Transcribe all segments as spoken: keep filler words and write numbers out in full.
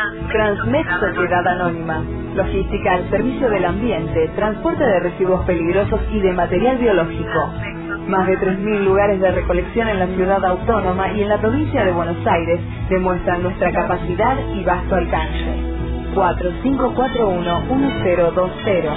Transmed Sociedad Anónima. Logística al servicio del ambiente, transporte de residuos peligrosos y de material biológico. Más de tres mil lugares de recolección en la ciudad autónoma y en la provincia de Buenos Aires demuestran nuestra capacidad y vasto alcance. cuatro cinco cuatro uno uno cero dos cero.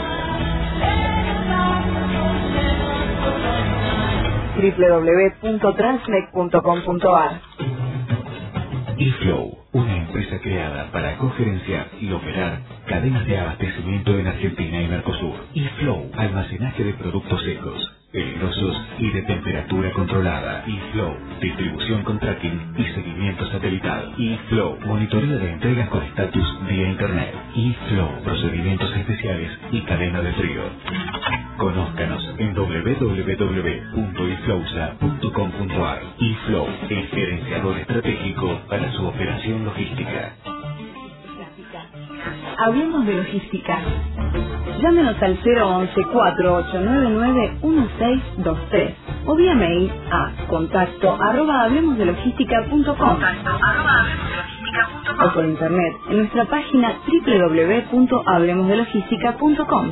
doble u doble u doble u punto transmec punto com punto a r. eFlow, una empresa creada para cogerenciar y operar cadenas de abastecimiento en Argentina y Mercosur. eFlow, almacenaje de productos secos, peligrosos y de temperatura controlada. eFlow, distribución con tracking y seguimiento satelital. eFlow, monitoreo de entregas con estatus vía internet. eFlow, procedimientos especiales y cadena de frío. Conózcanos en doble u doble u doble u punto iflowsa punto com punto a r. eFlow, el gerenciador estratégico para su operación logística. Hablemos de logística. Llámenos al cero once cuatro ocho nueve nueve uno seis dos tres o vía mail a contacto arroba hablemosdelogística punto com o por internet en nuestra página doble u doble u doble u punto hablemosdelogística punto com.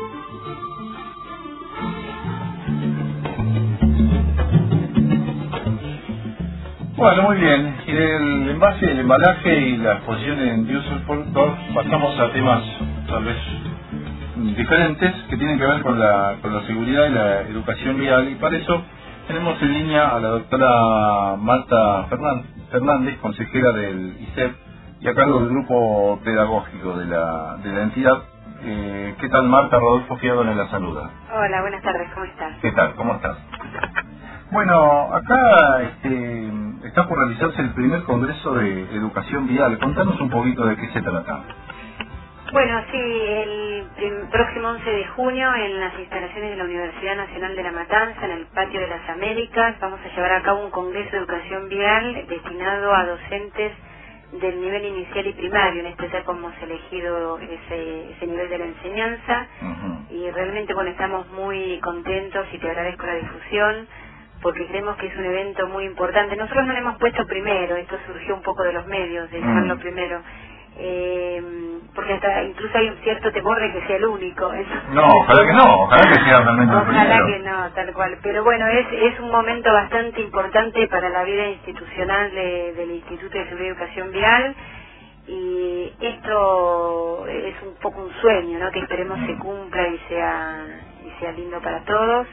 Bueno, muy bien. Y del envase, el embalaje y la exposición en Düsseldorf pasamos a temas tal vez diferentes que tienen que ver con la, con la seguridad y la educación vial. Y para eso tenemos en línea a la doctora Marta Fernández, consejera del I C E P y a cargo del grupo pedagógico de la, de la entidad. Eh, ¿Qué tal, Marta? Rodolfo Fiadone la saluda. Hola, buenas tardes, ¿cómo estás? ¿Qué tal? ¿Cómo estás? Bueno, acá este, está por realizarse el primer Congreso de Educación Vial. Contanos un poquito de qué se trata. Bueno, sí, el próximo once de junio en las instalaciones de la Universidad Nacional de La Matanza, en el Patio de las Américas, vamos a llevar a cabo un Congreso de Educación Vial destinado a docentes del nivel inicial y primario. En este caso hemos elegido ese, ese nivel de la enseñanza. Uh-huh. Y realmente, bueno, estamos muy contentos y te agradezco la difusión, porque creemos que es un evento muy importante. Nosotros no lo hemos puesto primero, esto surgió un poco de los medios, de dejarlo mm. primero, eh, porque hasta incluso hay un cierto temor de que sea el único. Es, no, ojalá que no, ojalá que sea realmente el primero. Ojalá que no, tal cual. Pero bueno, es, es un momento bastante importante para la vida institucional de, del Instituto de Seguridad y Educación Vial, y esto es un poco un sueño, ¿no?, que esperemos mm. se cumpla y sea, y sea lindo para todos,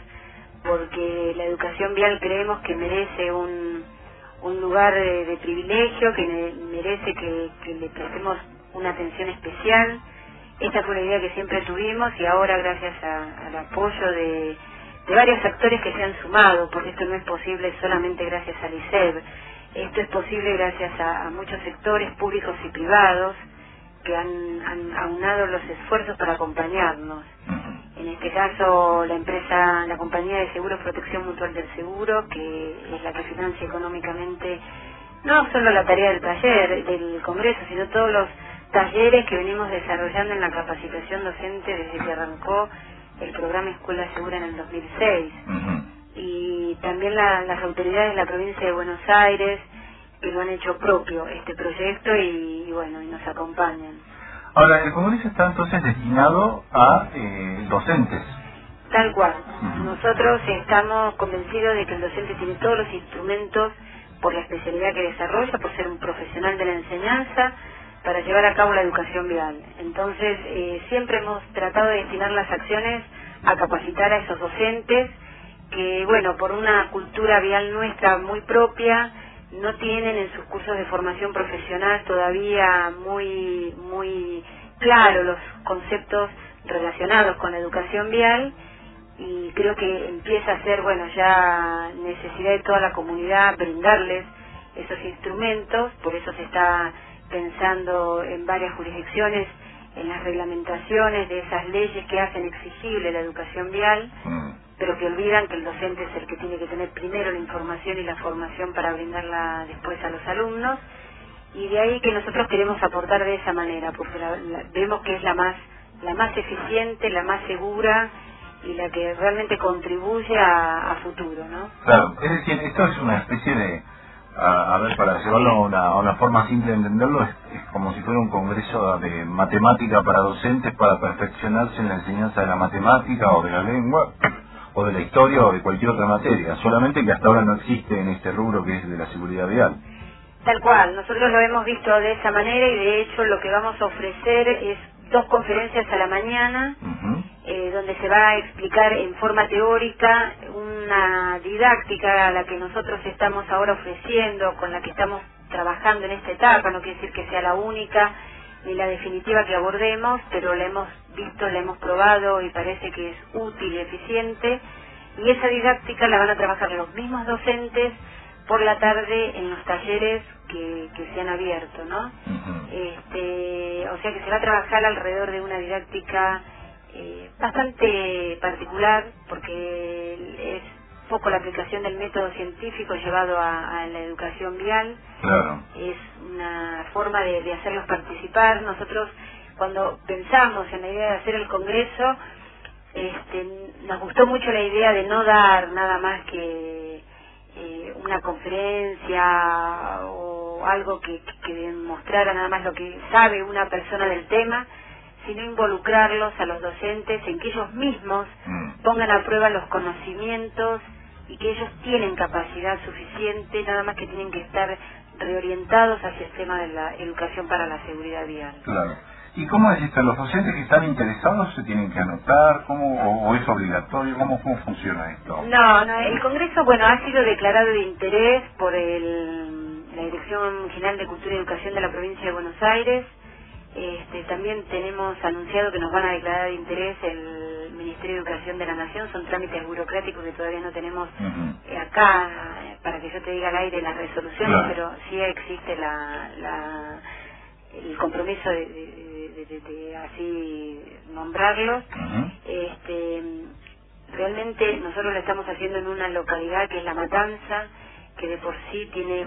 porque la educación vial creemos que merece un, un lugar de, de privilegio, que ne, merece que, que le prestemos una atención especial. Esta fue una idea que siempre tuvimos y ahora, gracias a, al apoyo de, de varios actores que se han sumado, porque esto no es posible solamente gracias al I C E B, esto es posible gracias a, a muchos sectores públicos y privados que han, han aunado los esfuerzos para acompañarnos. En este caso, la empresa, la compañía de seguros Protección Mutual del Seguro, que es la que financia económicamente no solo la tarea del taller, del Congreso, sino todos los talleres que venimos desarrollando en la capacitación docente desde que arrancó el programa Escuela Segura en el dos mil seis. Uh-huh. Y también la, las autoridades de la provincia de Buenos Aires, que lo han hecho propio este proyecto y, y bueno, y nos acompañan. Ahora, el Congreso está entonces destinado a eh, docentes. Tal cual. Uh-huh. Nosotros estamos convencidos de que el docente tiene todos los instrumentos por la especialidad que desarrolla, por ser un profesional de la enseñanza, para llevar a cabo la educación vial. Entonces, eh, siempre hemos tratado de destinar las acciones a capacitar a esos docentes que, bueno, por una cultura vial nuestra muy propia, no tienen en sus cursos de formación profesional todavía muy muy claro los conceptos relacionados con la educación vial, y creo que empieza a ser, bueno, ya necesidad de toda la comunidad brindarles esos instrumentos. Por eso se está pensando en varias jurisdicciones en las reglamentaciones de esas leyes que hacen exigible la educación vial, pero que olvidan que el docente es el que tiene que tener primero la información y la formación para brindarla después a los alumnos, y de ahí que nosotros queremos aportar de esa manera, porque la, la, vemos que es la más la más eficiente, la más segura y la que realmente contribuye a, a futuro, ¿no? Claro, es decir, esto es una especie de, A, a ver, para llevarlo a una, a una forma simple de entenderlo, es, es como si fuera un congreso de matemática para docentes para perfeccionarse en la enseñanza de la matemática o de la lengua o de la historia o de cualquier otra materia, solamente que hasta ahora no existe en este rubro que es de la seguridad vial. Tal cual, nosotros lo hemos visto de esa manera y de hecho lo que vamos a ofrecer es dos conferencias a la mañana, uh-huh. eh, donde se va a explicar en forma teórica una didáctica a la que nosotros estamos ahora ofreciendo, con la que estamos trabajando en esta etapa. No quiere decir que sea la única ni la definitiva que abordemos, pero la hemos visto, la hemos probado y parece que es útil y eficiente, y esa didáctica la van a trabajar los mismos docentes por la tarde en los talleres que, que se han abierto, ¿no? Uh-huh. Este, o sea que se va a trabajar alrededor de una didáctica eh, bastante particular, porque es poco la aplicación del método científico llevado a, a la educación vial. Claro. Es una forma de, de hacerlos participar. Nosotros, cuando pensamos en la idea de hacer el congreso, este, nos gustó mucho la idea de no dar nada más que eh, una conferencia o algo que, que demostrara nada más lo que sabe una persona del tema, sino involucrarlos a los docentes en que ellos mismos pongan a prueba los conocimientos y que ellos tienen capacidad suficiente, nada más que tienen que estar reorientados hacia el tema de la educación para la seguridad vial. Claro. ¿Y cómo es esto? ¿Los docentes que están interesados se tienen que anotar? ¿Cómo, o, o es obligatorio? ¿Cómo, ¿Cómo funciona esto? No, no, el Congreso, bueno, ha sido declarado de interés por el, la Dirección General de Cultura y Educación de la Provincia de Buenos Aires. Este, también tenemos anunciado que nos van a declarar de interés el Ministerio de Educación de la Nación. Son trámites burocráticos que todavía no tenemos uh-huh. acá, para que yo te diga al aire las resoluciones, claro. Pero sí existe la, la el compromiso de, de, de, de, de así nombrarlos. Uh-huh. Este, realmente nosotros lo estamos haciendo en una localidad que es La Matanza, que de por sí tiene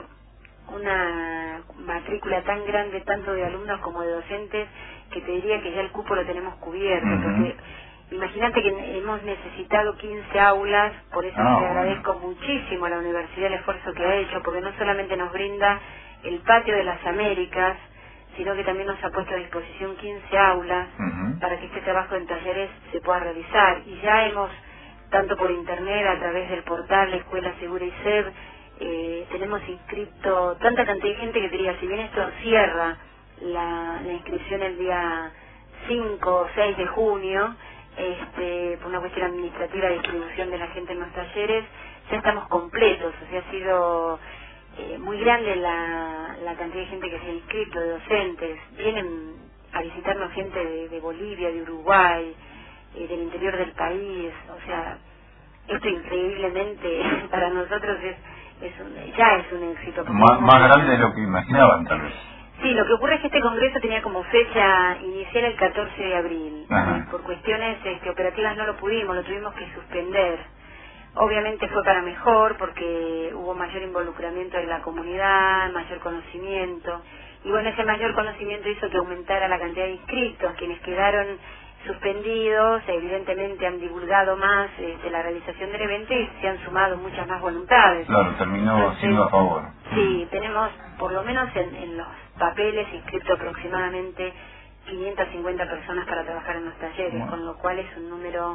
una matrícula tan grande, tanto de alumnos como de docentes, que te diría que ya el cupo lo tenemos cubierto. Uh-huh. Porque imagínate que hemos necesitado quince aulas, por eso oh, le agradezco bueno. muchísimo a la universidad el esfuerzo que ha hecho, porque no solamente nos brinda el patio de las Américas, sino que también nos ha puesto a disposición quince aulas uh-huh. para que este trabajo en talleres se pueda realizar. Y ya hemos, tanto por internet, a través del portal Escuela Segura y SEB, Eh, tenemos inscrito tanta cantidad de gente que diría, si bien esto cierra la, la inscripción el día cinco o seis de junio, este, por una cuestión administrativa de distribución de la gente en los talleres, ya estamos completos. O sea, ha sido eh, muy grande la, la cantidad de gente que se ha inscrito, de docentes. Vienen a visitarnos gente de, de Bolivia, de Uruguay, eh, del interior del país. O sea, esto increíblemente para nosotros es Es un, ya es un éxito. Más, más grande de lo que imaginaban, tal vez. Sí, lo que ocurre es que este congreso tenía como fecha inicial el catorce de abril. Eh, por cuestiones este, operativas no lo pudimos, lo tuvimos que suspender. Obviamente fue para mejor porque hubo mayor involucramiento de la comunidad, mayor conocimiento. Y bueno, ese mayor conocimiento hizo que aumentara la cantidad de inscritos. Quienes quedaron suspendidos evidentemente han divulgado más este, la realización del evento y se han sumado muchas más voluntades. Claro, terminó Entonces, siendo a favor. Sí, tenemos por lo menos en, en los papeles inscrito aproximadamente quinientas cincuenta personas para trabajar en los talleres, bueno. con lo cual es un número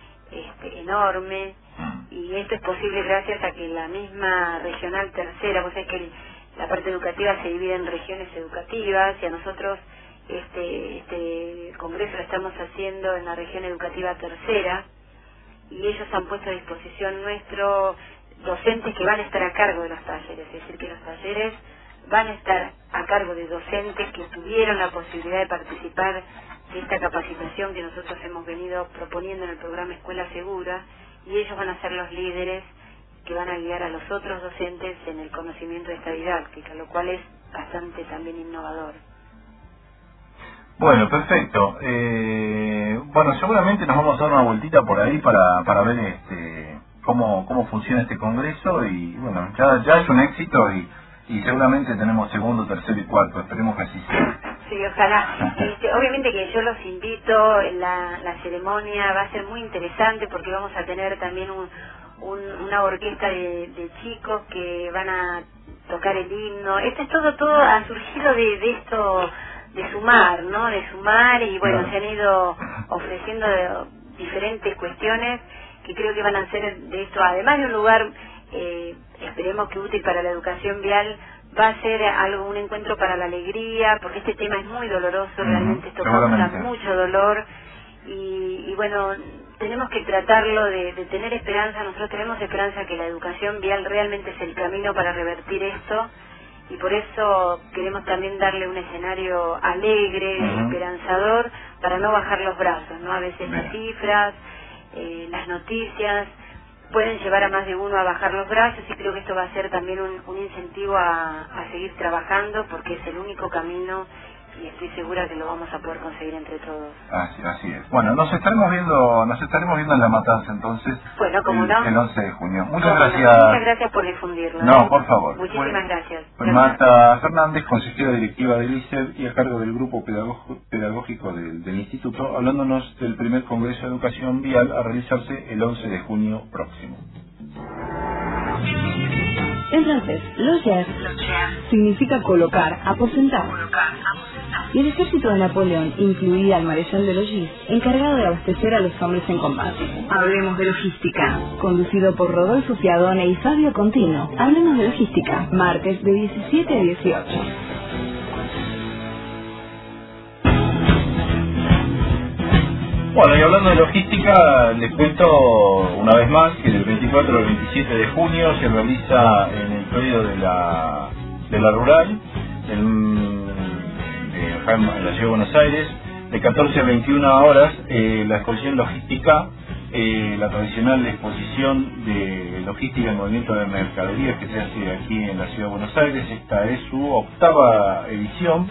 este, enorme, mm. y esto es posible gracias a que la misma regional tercera, pues es que el, la parte educativa se divide en regiones educativas, y a nosotros Este, este congreso lo estamos haciendo en la región educativa tercera, y ellos han puesto a disposición nuestro docentes que van a estar a cargo de los talleres, es decir, que los talleres van a estar a cargo de docentes que tuvieron la posibilidad de participar de esta capacitación que nosotros hemos venido proponiendo en el programa Escuela Segura, y ellos van a ser los líderes que van a guiar a los otros docentes en el conocimiento de esta didáctica, lo cual es bastante también innovador. Bueno, perfecto. Eh, bueno, seguramente nos vamos a dar una vueltita por ahí para para ver este cómo cómo funciona este congreso, y bueno, ya ya es un éxito, y, y seguramente tenemos segundo, tercero y cuarto. Esperemos que así sea. Sí, ojalá. Este, obviamente que yo los invito, la, la ceremonia va a ser muy interesante porque vamos a tener también un, un, una orquesta de, de chicos que van a tocar el himno. Esto es todo, todo ha surgido de, de esto, de sumar, ¿no? De sumar y bueno, se han ido ofreciendo diferentes cuestiones que creo que van a ser de esto, además de un lugar, eh, esperemos que útil para la educación vial, va a ser algo, un encuentro para la alegría, porque este tema es muy doloroso, uh-huh. realmente esto causa mucho dolor y, y bueno, tenemos que tratarlo de, de tener esperanza. Nosotros tenemos esperanza que la educación vial realmente es el camino para revertir esto y por eso queremos también darle un escenario alegre, uh-huh. esperanzador, para no bajar los brazos, ¿no? A veces las cifras, eh, las noticias pueden llevar a más de uno a bajar los brazos y creo que esto va a ser también un, un incentivo a, a seguir trabajando porque es el único camino y estoy segura que lo vamos a poder conseguir entre todos. Así, así es. Bueno, nos estaremos viendo, nos estaremos viendo en La Matanza entonces. Bueno, como el, no. El once de junio. Muchas como gracias. No. Muchas gracias por difundirlo. No, ¿eh? por favor. Muchísimas bueno, gracias. Pues Marta Fernández, consejera directiva del I C E B y a cargo del grupo pedagógico, pedagógico del, del Instituto, hablándonos del primer Congreso de Educación Vial a realizarse el once de junio próximo. En francés, loger significa colocar, aposentar. Y el ejército de Napoleón incluía al marechal de Logis, encargado de abastecer a los hombres en combate. Hablemos de logística, conducido por Rodolfo Fiadone y Fabio Contino. Hablemos de logística, martes de diecisiete a dieciocho. Bueno, y hablando de logística, les cuento una vez más que del veinticuatro al veintisiete de junio se realiza en el predio de la, de la Rural, en, de, acá en la Ciudad de Buenos Aires, de catorce a veintiuna horas, eh, la exposición logística, eh, la tradicional exposición de logística y movimiento de mercaderías que se hace aquí en la Ciudad de Buenos Aires. Esta es su octava edición.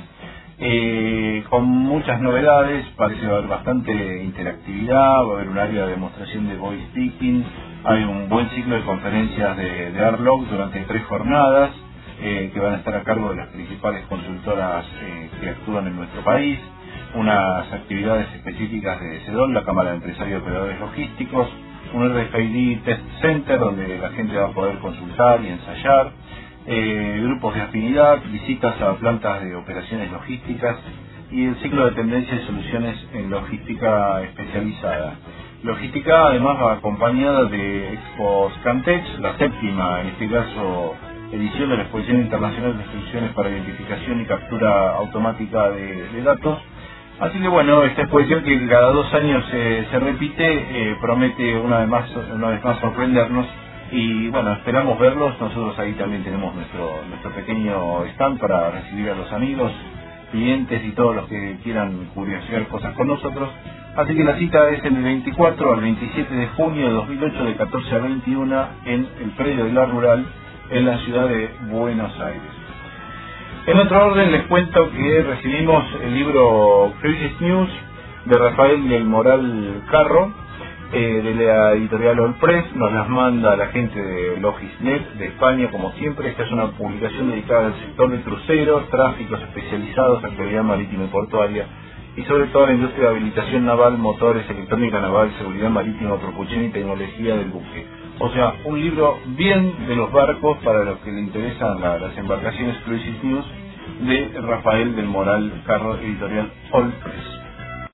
Eh, con muchas novedades, parece que va a haber bastante interactividad, va a haber un área de demostración de voice speaking, hay un buen ciclo de conferencias de, de Arlog durante tres jornadas eh, que van a estar a cargo de las principales consultoras eh, que actúan en nuestro país, unas actividades específicas de CEDOL, la Cámara de Empresarios y Operadores Logísticos, un R F I D Test Center donde la gente va a poder consultar y ensayar, Eh, grupos de afinidad, visitas a plantas de operaciones logísticas y el ciclo de tendencias y soluciones en logística especializada. Logística además va acompañada de Expo Scantex, la séptima, en este caso, edición de la Exposición Internacional de Soluciones para Identificación y Captura Automática de, de Datos. Así que bueno, esta exposición que cada dos años eh, se repite, eh, promete una vez más, una vez más sorprendernos. Y bueno, esperamos verlos. Nosotros ahí también tenemos nuestro nuestro pequeño stand para recibir a los amigos, clientes y todos los que quieran curiosear cosas con nosotros. Así que la cita es el veinticuatro al veintisiete de junio de dos mil ocho de catorce a veintiuna en el predio de la Rural en la ciudad de Buenos Aires. En otro orden les cuento que recibimos el libro Crisis News de Rafael del Moral Carro, Eh, de la editorial All Press. Nos las manda la gente de Logisnet de España, como siempre. Esta es una publicación dedicada al sector de cruceros, tráficos especializados, actividad marítima y portuaria y sobre todo a la industria de habilitación naval, motores, electrónica naval, seguridad marítima, propulsión y tecnología del buque. O sea, un libro bien de los barcos para los que le interesan la, las embarcaciones. Crisis News de Rafael del Moral Carro, editorial All Press.